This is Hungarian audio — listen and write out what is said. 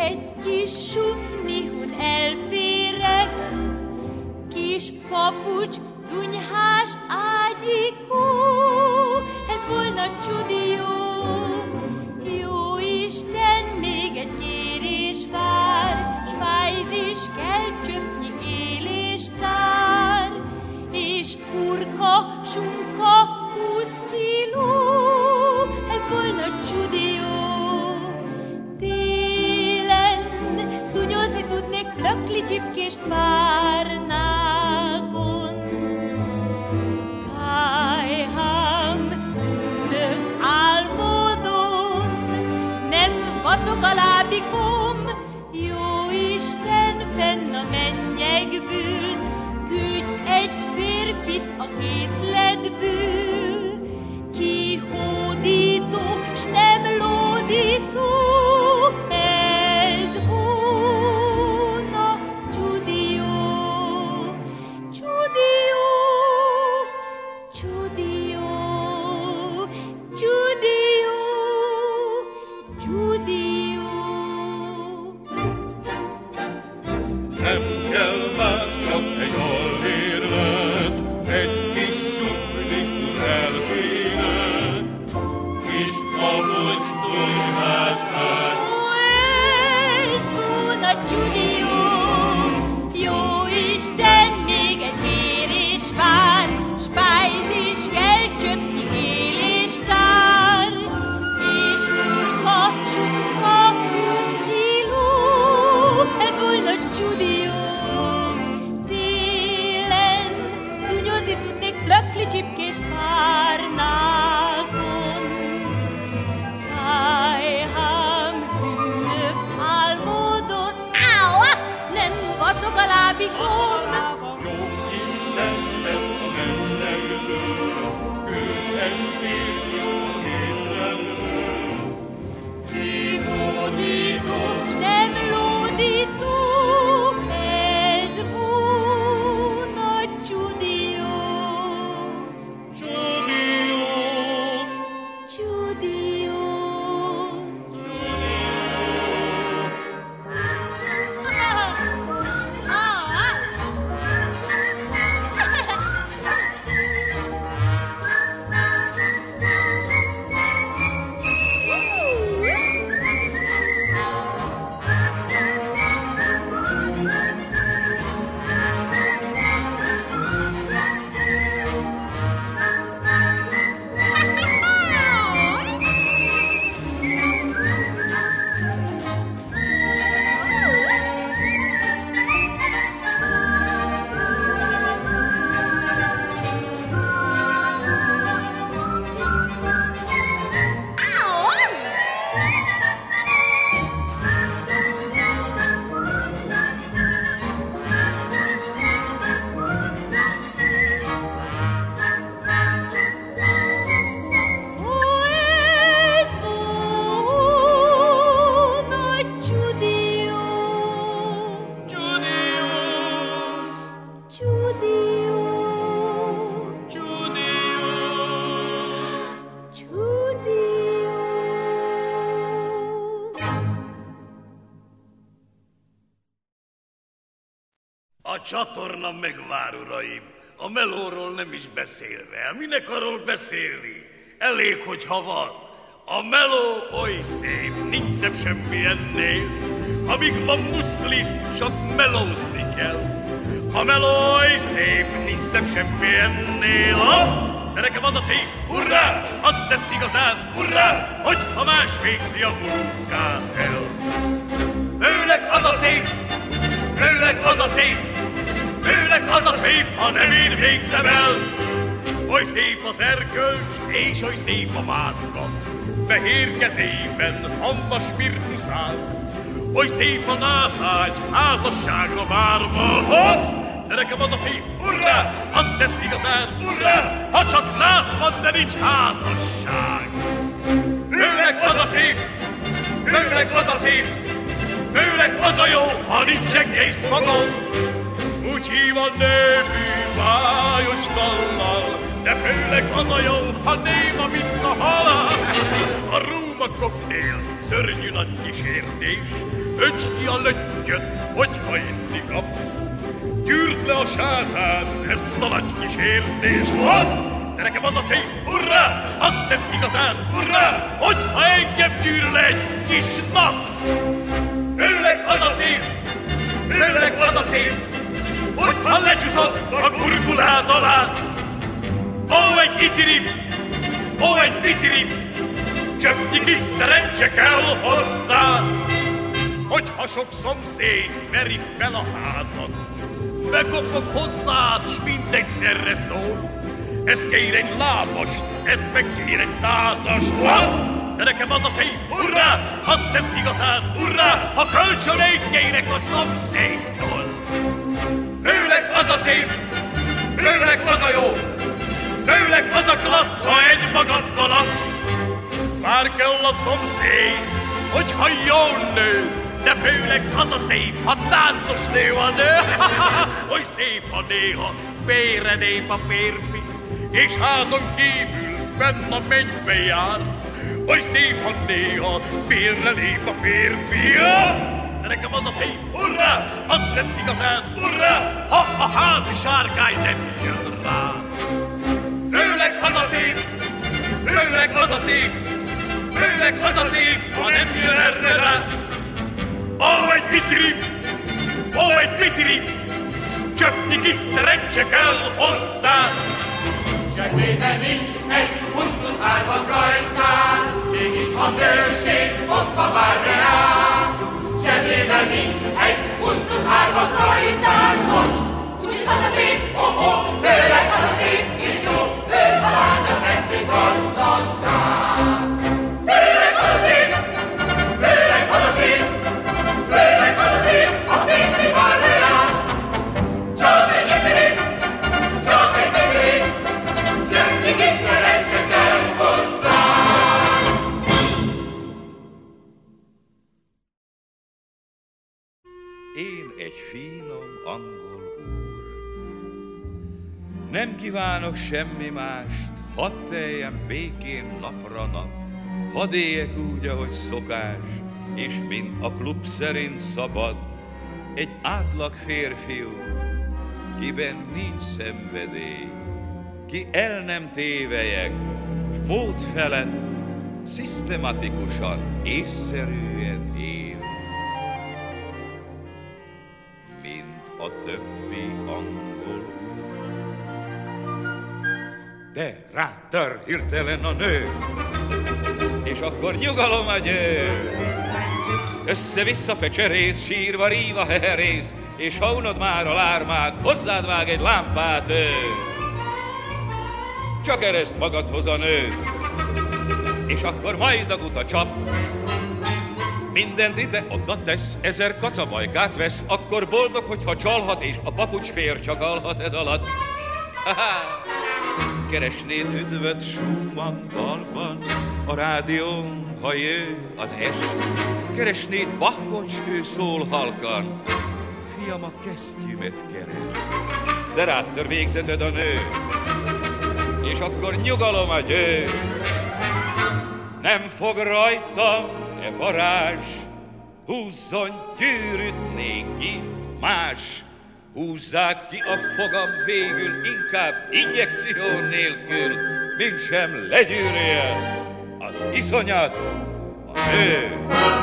egy kis sufnihun elférek, kis papucs, dunyhás ágyikó, ez volna csudi jó. Jó Isten, még egy kérés vár, spájzis kell csöpnyi éléstár, és hurka, sunka, 20 kiló, ez volna csudi jó. Télen szúnyozni tudnék plökli csipkés párnákon. Kájhám, szündök álmodon, nem vacog a lábikom. Jó Isten, fenn a mennyekből, küldj egy férfit a készletből, ki hódító, s nem lódító, ez volna csudi jó, csudi jó, csudi jó, csudi jó, csudi jó. Nem kell más, csak egy alvérlet, egy kis sufnikun elfélet, kis papucs, dunyhás ágy. Ez volna csudi jó. Jó Isten, még egy kérés vár, spájzis kell csöpnyi éléstár, és hurka, sunka, 20 kiló, ez volna csudi jó. Télen szúnyozni tudnék plökli csipkés párnákon. Kájhám, szünnök álmodon, nem vacog a lábikom. Jó Istenben a mennyekből, küldj egy férfi a készletből, Ki hódító, s nem lódító, ez volna csudi jó. csudi jó, Csudi jó. csudi jó. Ez volna csudi jó. Csudi jó, Csudi jó. csudi jó. Csudi jó. A csatorna megvár, uraim, a melóról nem is beszélve. Minek arról beszélni? Elég, hogyha van. A meló oly szép, nincs szebb semmi ennél. Amíg van muszklit, csak melózni kell. A meló oly szép, nincs szebb semmi ennél. De nekem az a szép, hurrá, azt tesz igazán, hurrá, hogyha más végzi a munkát el. Főleg az a szép, főleg az a szép, főleg az a szép, ha nem én végzem el. Oly szép az erkölcs, és oly szép a mátka, fehér kezében Anna spirituszál. Oly szép a nászágy, házasságra várva. Hopp! De nekem az a szép, hurrá, azt tesz igazán, hurrá, ha csak nász van, de nincs házasság. Főleg az a szép, főleg az a szép, főleg az a jó, ha nincsen készfogó. Úgy hív a nevű bájos dallal, de főleg az a jó, ha néma, mint a halál. a Róma koktél, szörnyű nagy kísértés. Önts ki a löttyöt, hogyha inni kapsz. Gyűrd le a sátánt, ezt a nagy kísértést. De nekem az a szép, hurrá, azt tesz igazán, hurrá, hogyha engem gyűr le egy kis napsz. Főleg az a szép, főleg az a szép, hogyha lecsúszott a gurgulád alá. Ó, egy kicirip, ó, egy picirip, csöpnyi kis szerencse kell hozzá. Hogyha sok szomszéd veri fel a házat, bekopok hozzád, s mindegyszerre szól. Ez kér egy lábast, ez meg kér egy százast. De nekem az a szép, hurrá, azt tesz igazán, hurrá, ha kölcsönét kérek a szomszédtól. Főleg az a szép, főleg az a jó, főleg az a klassz, ha egy magadban laksz. Már kell a szomszéd, hogyha jól nő, de főleg az a szép, ha táncos nő a nő. Oly szép, ha néha félrenép a férfi, és házon kívül fenn a mennybe jár. Oly szép, ha néha félrenép a férfi. De nekem az a szép, hurrá, azt tesz igazán, hurrá, ha a házi sárkány nem jön rá. Főleg az a szép, főleg az a szép, főleg az a szép, ha nem jön erre rá. Ó, egy picirip, ó, egy picirip, csöpnyi kis szerencse kell hozzá. Zsebében nincs egy huncun árvat rajcán, mégis a bőség ott a bárbeán. Zsebében nincs egy huncun árvat rajcán, most úgyis az a szép, főleg az a szép és jó, ő a lánynak eszik gazdagán. Főleg az a szép, főleg az a szép, főleg az a szép, a pénzmi bárbeán. Csak egy egyszerű, csak egy egyszerű, csöpnyi kis szerencse kell hozzá. Én egy finom angol úr. Nem kívánok semmi mást, hadd teljen békén napra nap, hadd éljek úgy, ahogy szokás, és mint a klub szerint szabad. Egy átlag férfiú, kiben nincs szenvedély, ki el nem tévelyek, s mód felett szisztematikusan, észszerűen él. Mint a többi angol úr. De rátör hirtelen a nő, és akkor nyugalom a győr. Össze-vissza fecserész, sírva, ríva, heherész, és ha unod már a lármát, hozzád vág egy lámpát ő. Csak ereszt magadhoz a nőt, és akkor majd a guta csap. Mindent ide-oda tesz, 1000 kacabajkát vesz, akkor boldog, hogyha csalhat, és a papucs fér csak alhat ez alatt. Ha-ha! Keresnéd üdvöt Schumann dalban, a rádión, ha jön az est. Keresnéd Bachot, s ő szól halkan, fiam, a kesztyümet keres. De rátör végzeted a nő, és akkor nyugalom a győ. Nem fog rajtam e varázs, húzzon gyűrűt néki más. Húzzák ki a fogam végül, inkább injekció nélkül, mint sem legyűrje az iszonyat a nő.